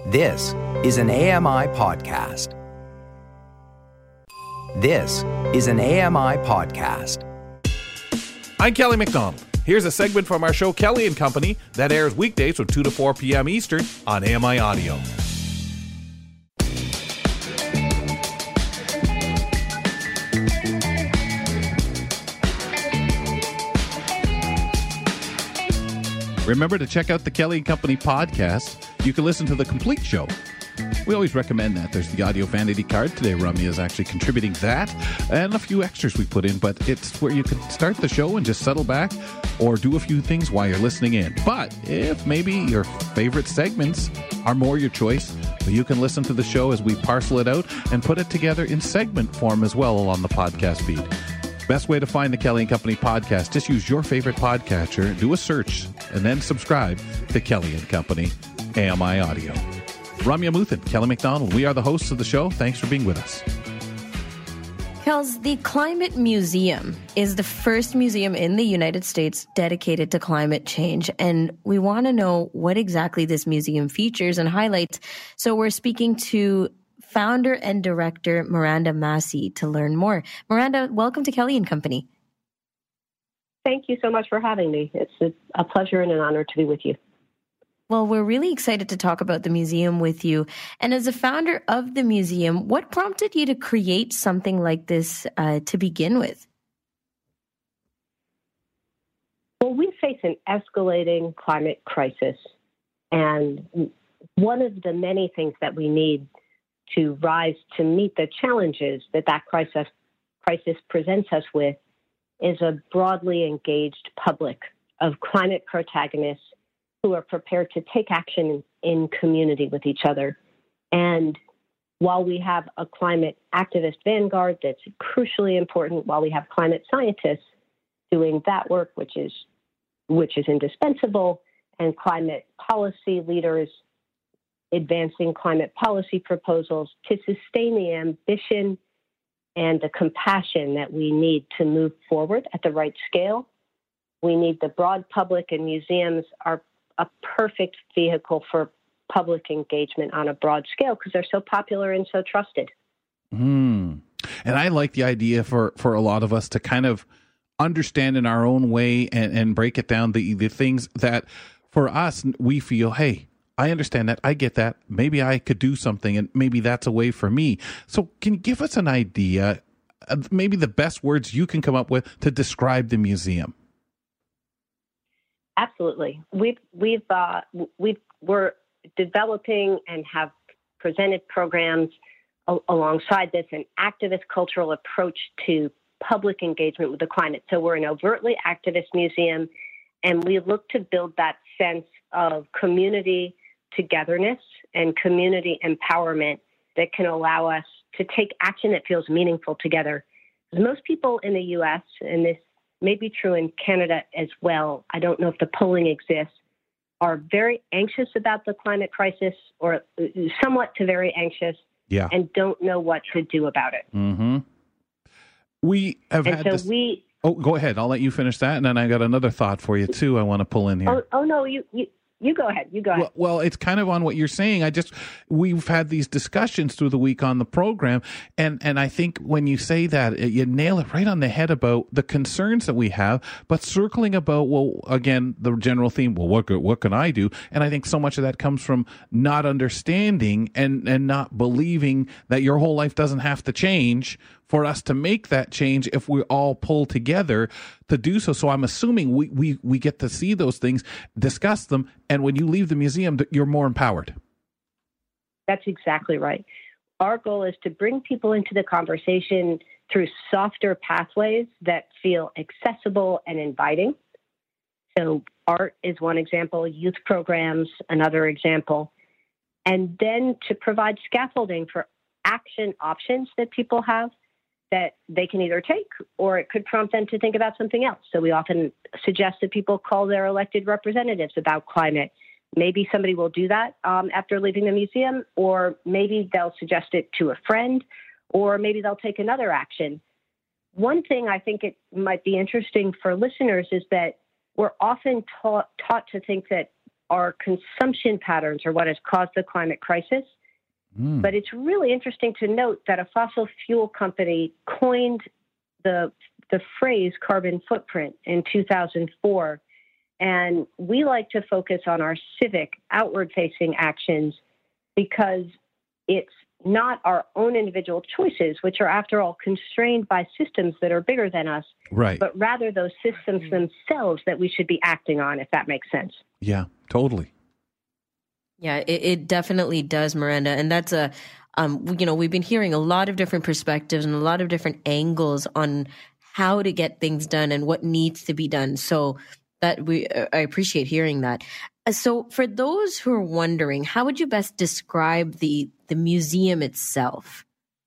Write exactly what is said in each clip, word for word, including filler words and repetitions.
This is an A M I podcast. This is an A M I podcast. I'm Kelly McDonald. Here's a segment from our show Kelly and Company that airs weekdays from two to four p.m. Eastern on A M I Audio. Remember to check out the Kelly and Company podcast. You can listen to the complete show. We always recommend that. There's the audio vanity card. Today, Rummy is actually contributing that and a few extras we put in, but it's where you can start the show and just settle back or do a few things while you're listening in. But if maybe your favorite segments are more your choice, you can listen to the show as we parcel it out and put it together in segment form as well on the podcast feed. Best way to find the Kelly and Company podcast, just use your favorite podcatcher, do a search, and then subscribe to Kelly and Company A M I Audio. Ramya Muthan, Kelly McDonald, we are the hosts of the show. Thanks for being with us. Kels, the Climate Museum is the first museum in the United States dedicated to climate change, and we want to know what exactly this museum features and highlights. So we're speaking to founder and director Miranda Massey to learn more. Miranda, welcome to Kelly and Company. Thank you so much for having me. It's a pleasure and an honor to be with you. Well, we're really excited to talk about the museum with you. And as a founder of the museum, what prompted you to create something like this uh, to begin with? Well, we face an escalating climate crisis. And one of the many things that we need to rise to meet the challenges that that crisis, crisis presents us with is a broadly engaged public of climate protagonists who are prepared to take action in community with each other. And while we have a climate activist vanguard that's crucially important, while we have climate scientists doing that work, which is which is indispensable, and climate policy leaders advancing climate policy proposals to sustain the ambition and the compassion that we need to move forward at the right scale, we need the broad public, and museums are a perfect vehicle for public engagement on a broad scale because they're so popular and so trusted. Mm. And I like the idea for, for a lot of us to kind of understand in our own way and, and break it down the, the things that for us, we feel, hey, I understand that. I get that. Maybe I could do something and maybe that's a way for me. So can you give us an idea, of maybe the best words you can come up with to describe the museum? Absolutely. We've, we've, uh, we've, we're developing and have presented programs a- alongside this, an activist cultural approach to public engagement with the climate. So we're an overtly activist museum, and we look to build that sense of community togetherness and community empowerment that can allow us to take action that feels meaningful together. Most people in the U S, and this may be true in Canada as well, I don't know if the polling exists, are very anxious about the climate crisis, or somewhat to very anxious, yeah, and don't know what to do about it. Mm-hmm. We have and had so this... we. Oh, go ahead. I'll let you finish that, and then I got another thought for you too. I want to pull in here. Oh, oh no, you, you you go ahead. You go ahead. Well, well, it's kind of on what you're saying. I just we've had these discussions through the week on the program, and and I think when you say that, you nail it right on the head about the concerns that we have, but circling about, well, again, the general theme. Well, what what can I do? And I think so much of that comes from not understanding and and not believing that your whole life doesn't have to change for us to make that change if we all pull together to do so. So I'm assuming we, we, we get to see those things, discuss them, and when you leave the museum, you're more empowered. That's exactly right. Our goal is to bring people into the conversation through softer pathways that feel accessible and inviting. So art is one example, youth programs, another example, and then to provide scaffolding for action options that people have that they can either take, or it could prompt them to think about something else. So we often suggest that people call their elected representatives about climate. Maybe somebody will do that um, after leaving the museum, or maybe they'll suggest it to a friend, or maybe they'll take another action. One thing I think it might be interesting for listeners is that we're often taught, taught to think that our consumption patterns are what has caused the climate crisis. Mm. But it's really interesting to note that a fossil fuel company coined the the phrase carbon footprint in two thousand four. And we like to focus on our civic, outward-facing actions because it's not our own individual choices, which are, after all, constrained by systems that are bigger than us, right? But rather those systems themselves that we should be acting on, if that makes sense. Yeah, totally. Yeah, it, it definitely does, Miranda. And that's a, um, you know, we've been hearing a lot of different perspectives and a lot of different angles on how to get things done and what needs to be done. So that we, I appreciate hearing that. So for those who are wondering, how would you best describe the, the museum itself?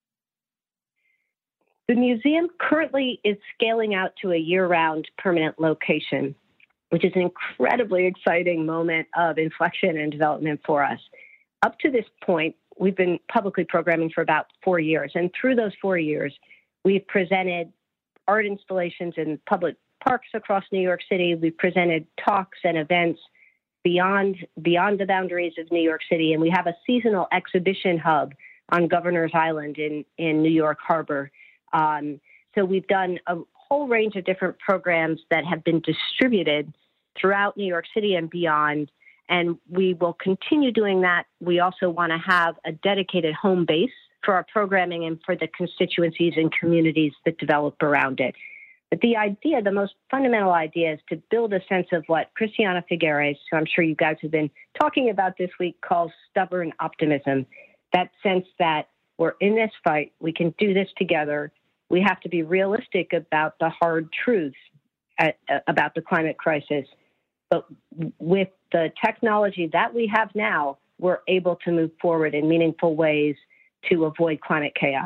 The museum currently is scaling out to a year-round permanent location, which is an incredibly exciting moment of inflection and development for us. Up to this point, we've been publicly programming for about four years. And through those four years, we've presented art installations in public parks across New York City. We've presented talks and events beyond beyond the boundaries of New York City. And we have a seasonal exhibition hub on Governor's Island in, in New York Harbor. Um, so we've done a whole range of different programs that have been distributed throughout New York City and beyond. And we will continue doing that. We also want to have a dedicated home base for our programming and for the constituencies and communities that develop around it. But the idea, the most fundamental idea, is to build a sense of what Christiana Figueres, who I'm sure you guys have been talking about this week, calls stubborn optimism. That sense that we're in this fight, we can do this together. We have to be realistic about the hard truths at, uh, about the climate crisis. But with the technology that we have now, we're able to move forward in meaningful ways to avoid climate chaos.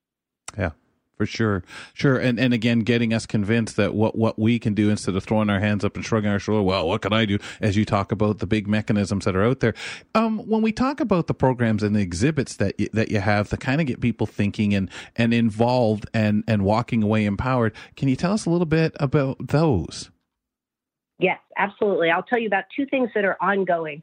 Yeah. For sure. Sure. And and again, getting us convinced that what, what we can do instead of throwing our hands up and shrugging our shoulder, well, what can I do? As you talk about the big mechanisms that are out there. Um, when we talk about the programs and the exhibits that you, that you have to kind of get people thinking and, and involved and, and walking away empowered, can you tell us a little bit about those? Yes, absolutely. I'll tell you about two things that are ongoing.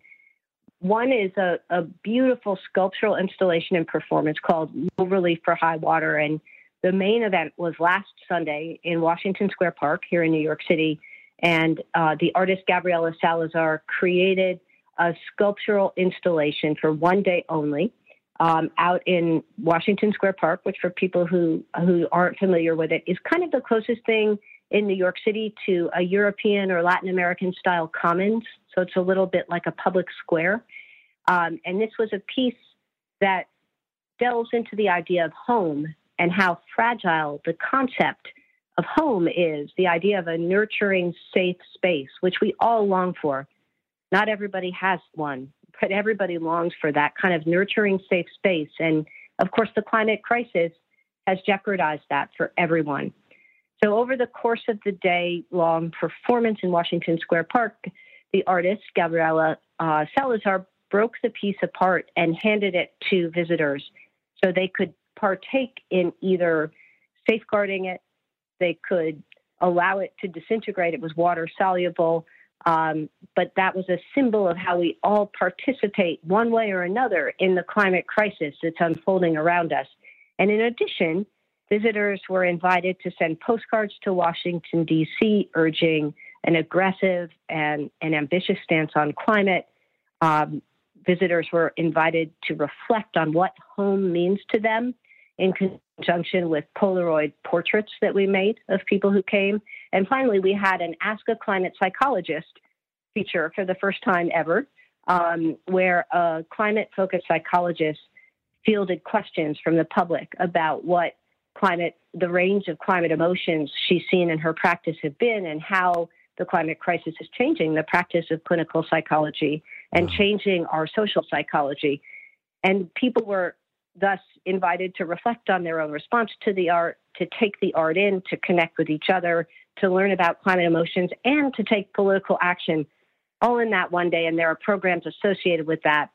One is a, a beautiful sculptural installation and performance called Low Relief for High Water. And the main event was last Sunday in Washington Square Park here in New York City, and uh, the artist Gabriela Salazar created a sculptural installation for one day only um, out in Washington Square Park, which for people who, who aren't familiar with it is kind of the closest thing in New York City to a European or Latin American style commons. So it's a little bit like a public square. Um, and this was a piece that delves into the idea of home and how fragile the concept of home is, the idea of a nurturing, safe space, which we all long for. Not everybody has one, but everybody longs for that kind of nurturing, safe space. And of course, the climate crisis has jeopardized that for everyone. So over the course of the day-long performance in Washington Square Park, the artist, Gabriela uh, Salazar, broke the piece apart and handed it to visitors so they could partake in either safeguarding it, they could allow it to disintegrate. It was water soluble, um, but that was a symbol of how we all participate one way or another in the climate crisis that's unfolding around us. And in addition, visitors were invited to send postcards to Washington, D C, urging an aggressive and an ambitious stance on climate. Um, visitors were invited to reflect on what home means to them in conjunction with Polaroid portraits that we made of people who came. And finally, we had an Ask a Climate Psychologist feature for the first time ever, um, where a climate-focused psychologist fielded questions from the public about what climate, the range of climate emotions she's seen in her practice have been and how the climate crisis is changing the practice of clinical psychology and changing our social psychology. And people were thus invited to reflect on their own response to the art, to take the art in, to connect with each other, to learn about climate emotions, and to take political action, all in that one day. And there are programs associated with that,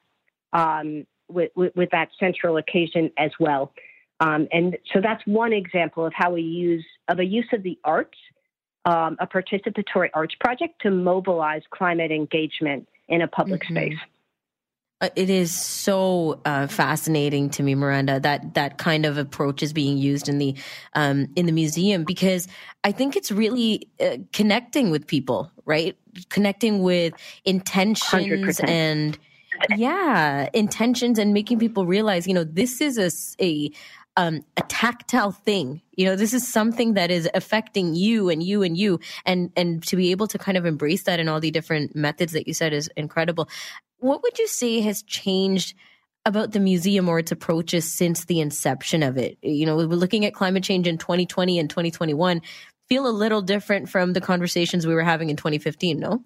um, with, with, with that central occasion as well. Um, and so that's one example of how we use, of a use of the arts, um, a participatory arts project to mobilize climate engagement in a public mm-hmm. space. It is so uh, fascinating to me, Miranda, that that kind of approach is being used in the um, in the museum, because I think it's really uh, connecting with people, right? Connecting with intentions one hundred percent. and yeah, intentions, and making people realize, you know, this is a a um, a tactile thing. You know, this is something that is affecting you and you and you, and and to be able to kind of embrace that in all the different methods that you said is incredible. What would you say has changed about the museum or its approaches since the inception of it? You know, we're looking at climate change in twenty twenty and twenty twenty-one feel a little different from the conversations we were having in twenty fifteen, no?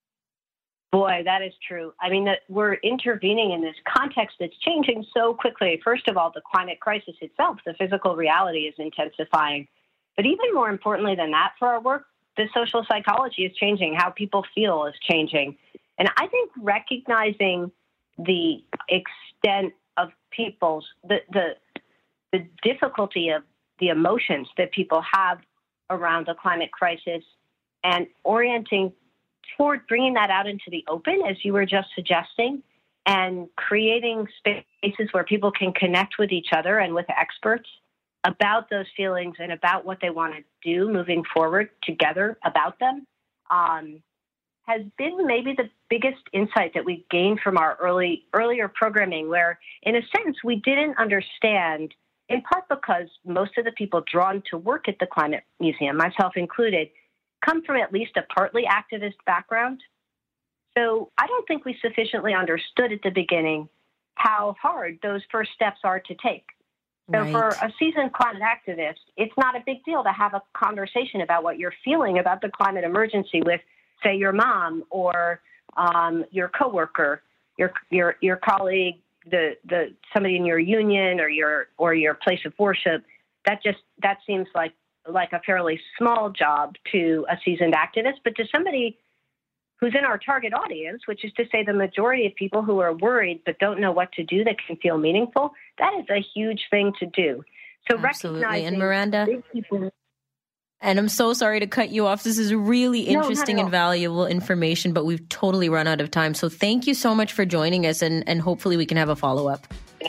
Boy, that is true. I mean, that we're intervening in this context that's changing so quickly. First of all, the climate crisis itself, the physical reality is intensifying. But even more importantly than that for our work, the social psychology is changing. How people feel is changing. And I think recognizing the extent of people's, the, the, the difficulty of the emotions that people have around the climate crisis and orienting toward bringing that out into the open, as you were just suggesting, and creating spaces where people can connect with each other and with experts about those feelings and about what they want to do moving forward together about them. Um, has been maybe the biggest insight that we gained from our early earlier programming, where, in a sense, we didn't understand, in part because most of the people drawn to work at the Climate Museum, myself included, come from at least a partly activist background. So I don't think we sufficiently understood at the beginning how hard those first steps are to take. So right. for a seasoned climate activist, it's not a big deal to have a conversation about what you're feeling about the climate emergency with, say, your mom or um, your coworker, your your your colleague, the the somebody in your union or your or your place of worship. That just that seems like like a fairly small job to a seasoned activist, but to somebody who's in our target audience, which is to say the majority of people who are worried but don't know what to do that can feel meaningful, that is a huge thing to do. So absolutely. recognizing and Miranda. big people. And I'm so sorry to cut you off. This is really interesting no, and valuable information, but we've totally run out of time. So thank you so much for joining us, and, and hopefully we can have a follow-up.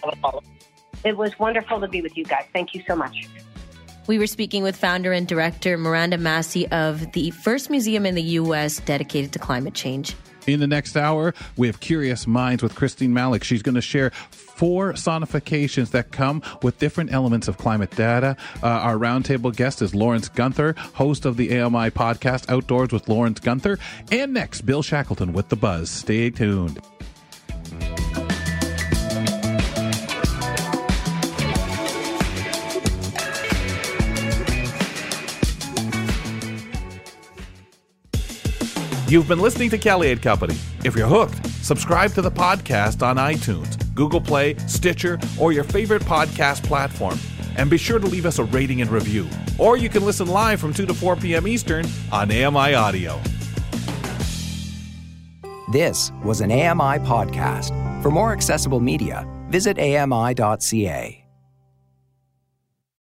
It was wonderful to be with you guys. Thank you so much. We were speaking with founder and director Miranda Massey of the first museum in the U S dedicated to climate change. In the next hour, we have Curious Minds with Christine Malik. She's going to share four sonifications that come with different elements of climate data. Uh, our roundtable guest is Lawrence Gunther, host of the A M I podcast Outdoors with Lawrence Gunther. And next, Bill Shackleton with The Buzz. Stay tuned. You've been listening to Kelly and Company. If you're hooked, subscribe to the podcast on iTunes, Google Play, Stitcher, or your favorite podcast platform. And be sure to leave us a rating and review. Or you can listen live from two to four p.m. Eastern on A M I Audio. This was an A M I podcast. For more accessible media, visit A M I dot C A.